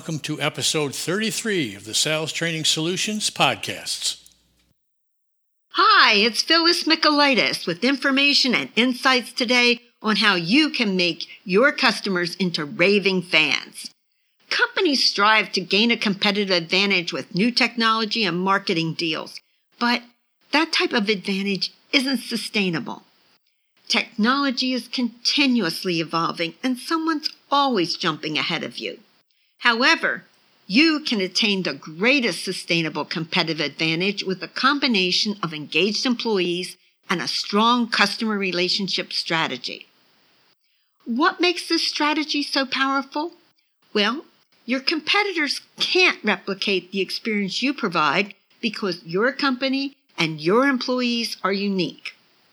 welcome to episode 33 of the Sales Training Solutions podcasts. Hi, it's Phyllis Michaelitis with information and insights today on how you can make your customers into raving fans. Companies strive to gain a competitive advantage with new technology and marketing deals, but that type of advantage isn't sustainable. Technology is continuously evolving and someone's always jumping ahead of you. However, you can attain the greatest sustainable competitive advantage with a combination of engaged employees and a strong customer relationship strategy. What makes this strategy so powerful? Well, your competitors can't replicate the experience you provide because your company and your employees are unique.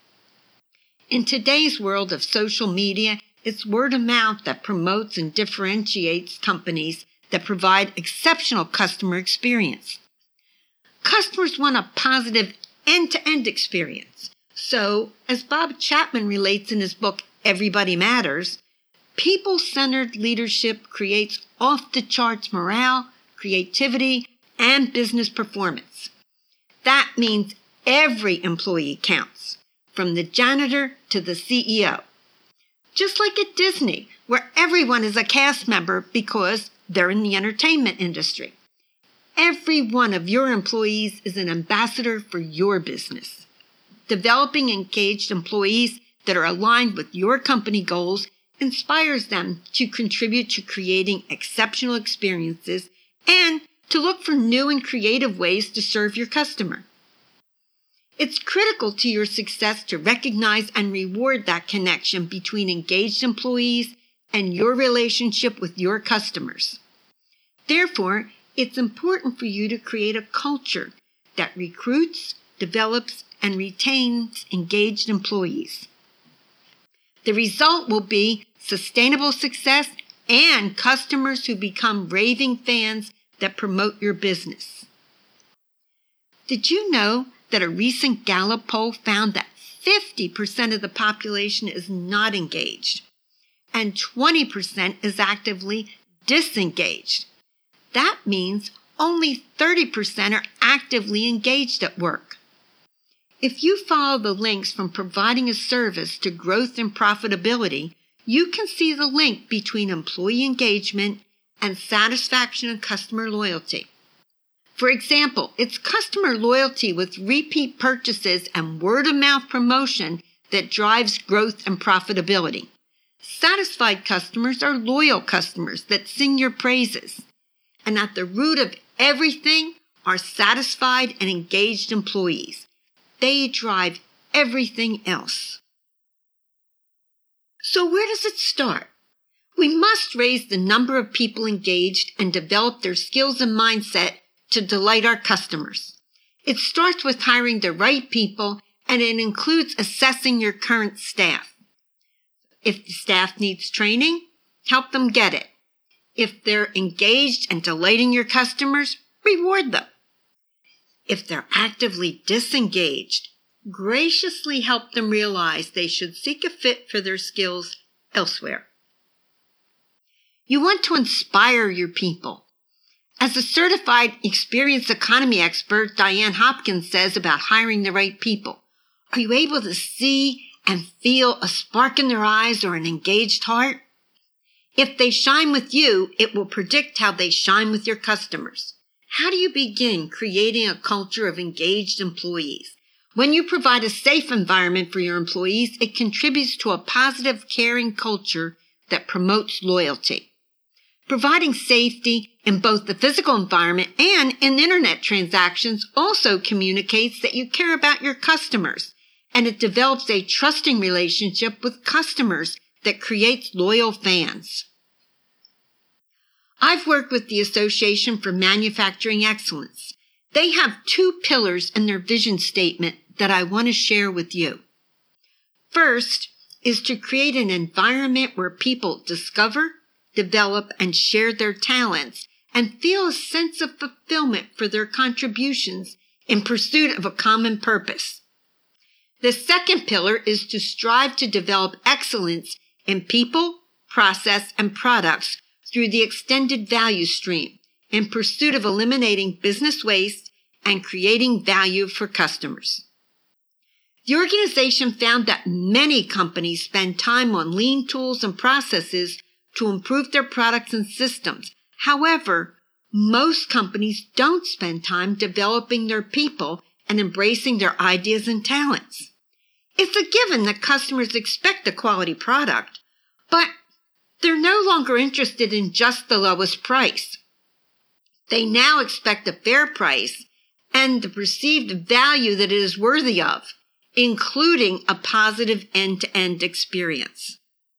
In today's world of social media, it's word of mouth that promotes and differentiates companies that provide exceptional customer experience. Customers want a positive end-to-end experience. So, as Bob Chapman relates in his book, Everybody Matters, people-centered leadership creates off-the-charts morale, creativity, and business performance. That means every employee counts, from the janitor to the CEO. Just like at Disney, where everyone is a cast member because they're in the entertainment industry. Every one of your employees is an ambassador for your business. Developing engaged employees that are aligned with your company goals inspires them to contribute to creating exceptional experiences and to look for new and creative ways to serve your customer. It's critical to your success to recognize and reward that connection between engaged employees and your relationship with your customers. Therefore, it's important for you to create a culture that recruits, develops, and retains engaged employees. The result will be sustainable success and customers who become raving fans that promote your business. Did you know that a recent Gallup poll found that 50% of the population is not engaged and 20% is actively disengaged? That means only 30% are actively engaged at work. If you follow the links from providing a service to growth and profitability, you can see the link between employee engagement and satisfaction and customer loyalty. For example, it's customer loyalty with repeat purchases and word-of-mouth promotion that drives growth and profitability. Satisfied customers are loyal customers that sing your praises. And at the root of everything are satisfied and engaged employees. They drive everything else. So where does it start? We must raise the number of people engaged and develop their skills and mindset to delight our customers. It starts with hiring the right people, and it includes assessing your current staff. If the staff needs training, help them get it. If they're engaged and delighting your customers, reward them. If they're actively disengaged, graciously help them realize they should seek a fit for their skills elsewhere. You want to inspire your people. As a certified experience economy expert, Diane Hopkins says about hiring the right people, are you able to see and feel a spark in their eyes or an engaged heart? If they shine with you, it will predict how they shine with your customers. How do you begin creating a culture of engaged employees? When you provide a safe environment for your employees, it contributes to a positive, caring culture that promotes loyalty. Providing safety in both the physical environment and in internet transactions also communicates that you care about your customers, and it develops a trusting relationship with customers that creates loyal fans. I've worked with the Association for Manufacturing Excellence. They have 2 pillars in their vision statement that I want to share with you. First is to create an environment where people discover, develop, and share their talents and feel a sense of fulfillment for their contributions in pursuit of a common purpose. The second pillar is to strive to develop excellence in people, process, and products through the extended value stream in pursuit of eliminating business waste and creating value for customers. The organization found that many companies spend time on lean tools and processes to improve their products and systems. However, most companies don't spend time developing their people and embracing their ideas and talents. It's a given that customers expect a quality product, but they're no longer interested in just the lowest price. They now expect a fair price and the perceived value that it is worthy of, including a positive end-to-end experience.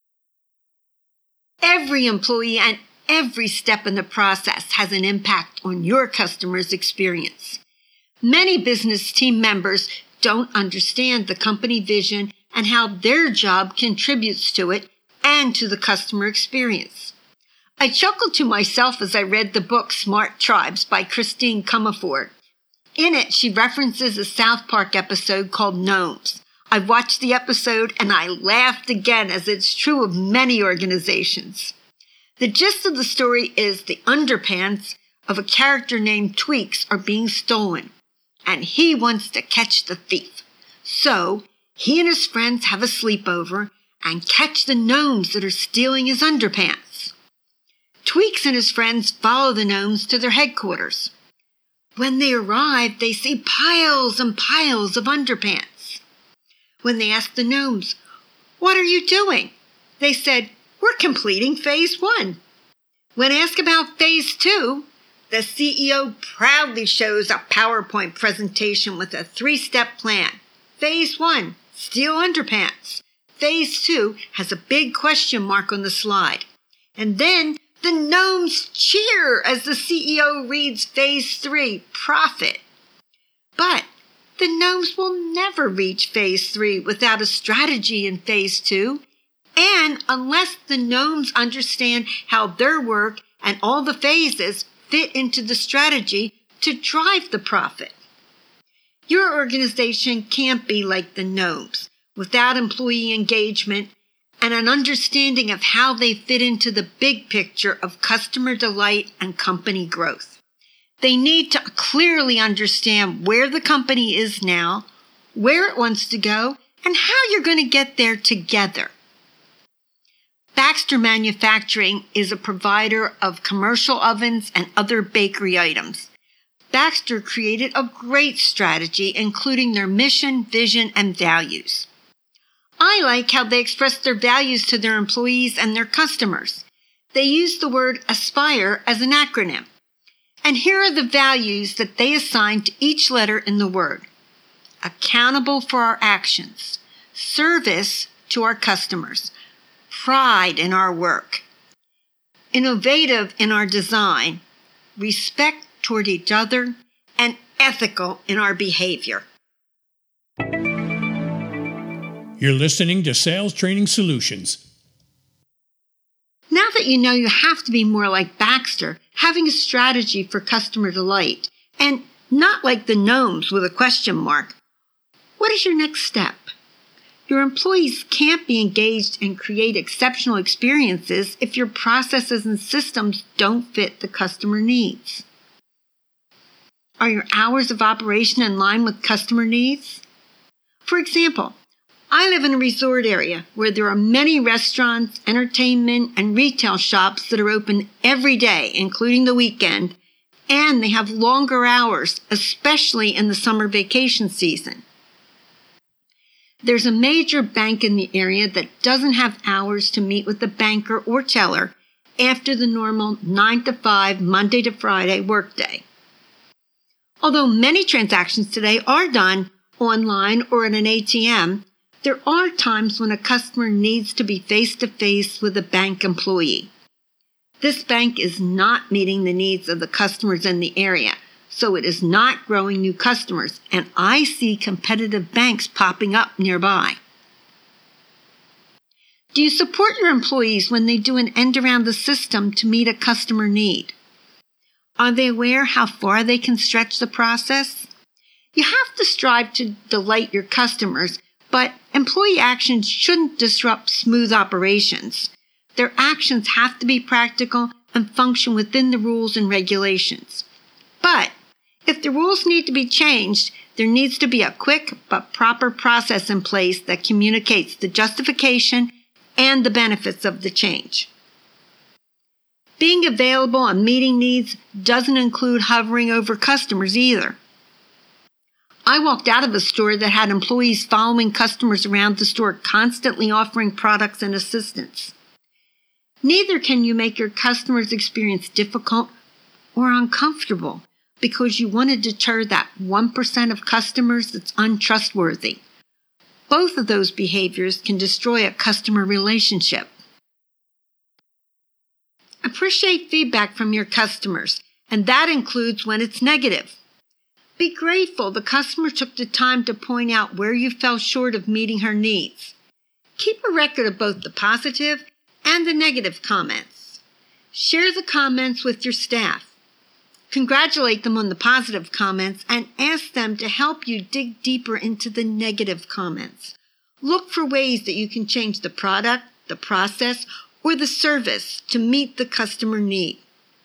Every employee and every step in the process has an impact on your customer's experience. Many business team members don't understand the company vision and how their job contributes to it and to the customer experience. I chuckled to myself as I read the book Smart Tribes by Christine Comerford. In it, she references a South Park episode called Gnomes. I watched the episode and I laughed again, as it's true of many organizations. The gist of the story is the underpants of a character named Tweaks are being stolen, and he wants to catch the thief. So he and his friends have a sleepover and catch the gnomes that are stealing his underpants. Tweaks and his friends follow the gnomes to their headquarters. When they arrive, they see piles and piles of underpants. When they ask the gnomes, "What are you doing?" they said, "We're completing phase 1. When asked about phase 2, the CEO proudly shows a PowerPoint presentation with a 3-step plan. Phase 1, steal underpants. Phase 2 has a big question mark on the slide. And then the gnomes cheer as the CEO reads phase 3, profit. But the gnomes will never reach phase 3 without a strategy in phase 2. And unless the gnomes understand how their work and all the phases fit into the strategy to drive the profit. Your organization can't be like the gnomes without employee engagement and an understanding of how they fit into the big picture of customer delight and company growth. They need to clearly understand where the company is now, where it wants to go, and how you're going to get there together. Baxter Manufacturing is a provider of commercial ovens and other bakery items. Baxter created a great strategy, including their mission, vision, and values. I like how they express their values to their employees and their customers. They use the word ASPIRE as an acronym. And here are the values that they assign to each letter in the word. Accountable for our actions, service to our customers, pride in our work, innovative in our design, respect toward each other, and ethical in our behavior. You're listening to Sales Training Solutions. Now that you know you have to be more like Baxter, having a strategy for customer delight, and not like the gnomes with a question mark, what is your next step? Your employees can't be engaged and create exceptional experiences if your processes and systems don't fit the customer needs. Are your hours of operation in line with customer needs? For example, I live in a resort area where there are many restaurants, entertainment, and retail shops that are open every day, including the weekend, and they have longer hours, especially in the summer vacation season. There's a major bank in the area that doesn't have hours to meet with the banker or teller after the normal 9 to 5, Monday to Friday workday. Although many transactions today are done online or at an ATM, there are times when a customer needs to be face-to-face with a bank employee. This bank is not meeting the needs of the customers in the area, so it is not growing new customers, and I see competitive banks popping up nearby. Do you support your employees when they do an end around the system to meet a customer need? Are they aware how far they can stretch the process? You have to strive to delight your customers, but employee actions shouldn't disrupt smooth operations. Their actions have to be practical and function within the rules and regulations. But if the rules need to be changed, there needs to be a quick but proper process in place that communicates the justification and the benefits of the change. Being available and meeting needs doesn't include hovering over customers either. I walked out of a store that had employees following customers around the store, constantly offering products and assistance. Neither can you make your customers' experience difficult or uncomfortable because you want to deter that 1% of customers that's untrustworthy. Both of those behaviors can destroy a customer relationship. Appreciate feedback from your customers, and that includes when it's negative. Be grateful the customer took the time to point out where you fell short of meeting her needs. Keep a record of both the positive and the negative comments. Share the comments with your staff. Congratulate them on the positive comments and ask them to help you dig deeper into the negative comments. Look for ways that you can change the product, the process, or the service to meet the customer need.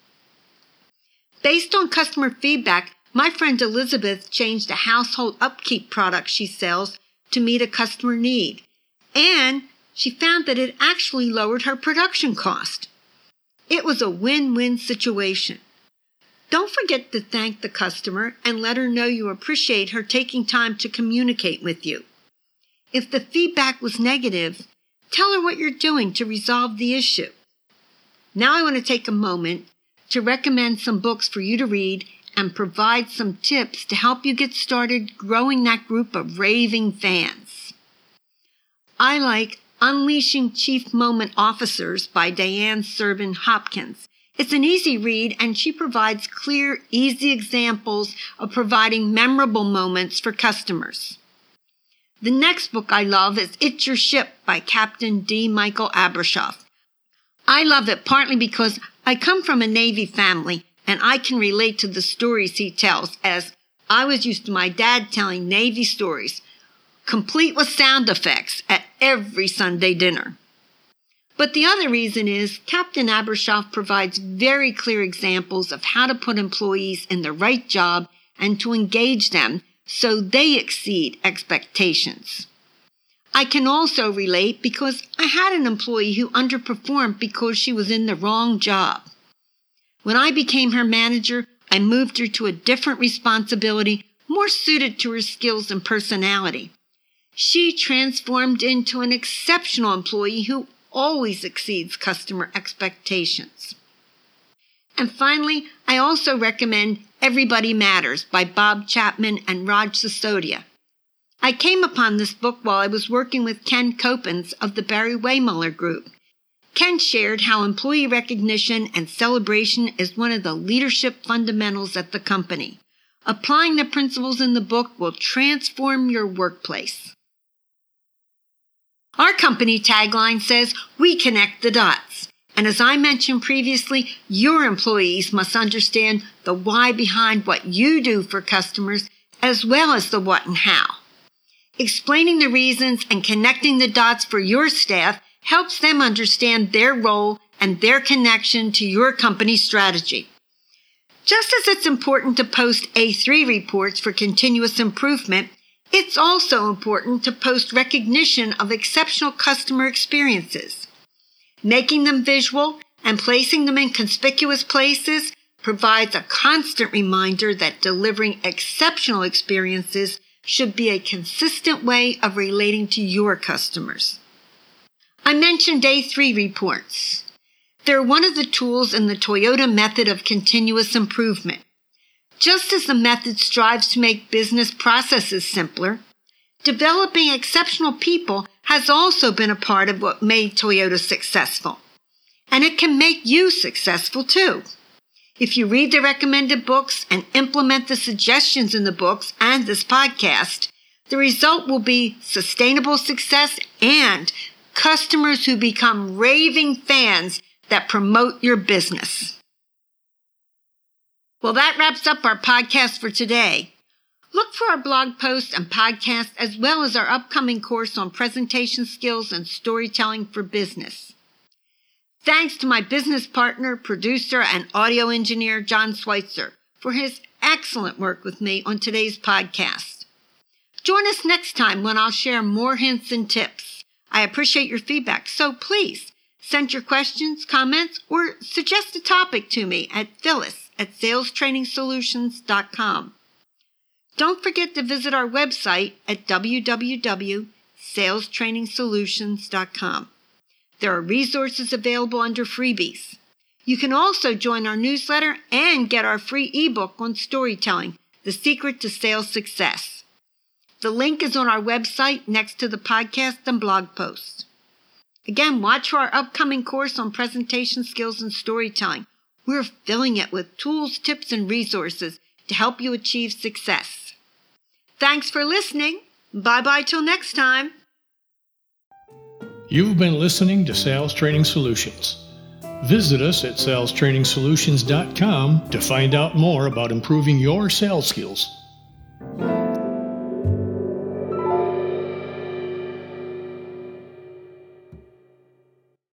Based on customer feedback, my friend Elizabeth changed a household upkeep product she sells to meet a customer need, and she found that it actually lowered her production cost. It was a win-win situation. Don't forget to thank the customer and let her know you appreciate her taking time to communicate with you. If the feedback was negative, tell her what you're doing to resolve the issue. Now I want to take a moment to recommend some books for you to read and provide some tips to help you get started growing that group of raving fans. I like Unleashing Chief Moment Officers by Diane Serban Hopkins. It's an easy read, and she provides clear, easy examples of providing memorable moments for customers. The next book I love is It's Your Ship by Captain D. Michael Abrashoff. I love it partly because I come from a Navy family and I can relate to the stories he tells, as I was used to my dad telling Navy stories, complete with sound effects, at every Sunday dinner. But the other reason is Captain Abrashoff provides very clear examples of how to put employees in the right job and to engage them so they exceed expectations. I can also relate because I had an employee who underperformed because she was in the wrong job. When I became her manager, I moved her to a different responsibility more suited to her skills and personality. She transformed into an exceptional employee who always exceeds customer expectations. And finally, I also recommend Everybody Matters by Bob Chapman and Raj Sisodia. I came upon this book while I was working with Ken Copens of the Barry Wehmuller Group. Ken shared how employee recognition and celebration is one of the leadership fundamentals at the company. Applying the principles in the book will transform your workplace. Our company tagline says, "We connect the dots." And as I mentioned previously, your employees must understand the why behind what you do for customers, as well as the what and how. Explaining the reasons and connecting the dots for your staff helps them understand their role and their connection to your company's strategy. Just as it's important to post A3 reports for continuous improvement, it's also important to post recognition of exceptional customer experiences. Making them visual and placing them in conspicuous places provides a constant reminder that delivering exceptional experiences should be a consistent way of relating to your customers. I mentioned A3 reports. They're one of the tools in the Toyota method of continuous improvement. Just as the method strives to make business processes simpler, developing exceptional people has also been a part of what made Toyota successful. And it can make you successful too. If you read the recommended books and implement the suggestions in the books and this podcast, the result will be sustainable success and customers who become raving fans that promote your business. Well, that wraps up our podcast for today. Look for our blog posts and podcasts as well as our upcoming course on presentation skills and storytelling for business. Thanks to my business partner, producer, and audio engineer, John Schweitzer, for his excellent work with me on today's podcast. Join us next time when I'll share more hints and tips. I appreciate your feedback, so please send your questions, comments, or suggest a topic to me at phyllis@salestrainingsolutions.com. Don't forget to visit our website at www.salestrainingsolutions.com. There are resources available under freebies. You can also join our newsletter and get our free ebook on storytelling, The Secret to Sales Success. The link is on our website next to the podcast and blog posts. Again, watch for our upcoming course on presentation skills and storytelling. We're filling it with tools, tips, and resources to help you achieve success. Thanks for listening. Bye-bye till next time. You've been listening to Sales Training Solutions. Visit us at salestrainingsolutions.com to find out more about improving your sales skills.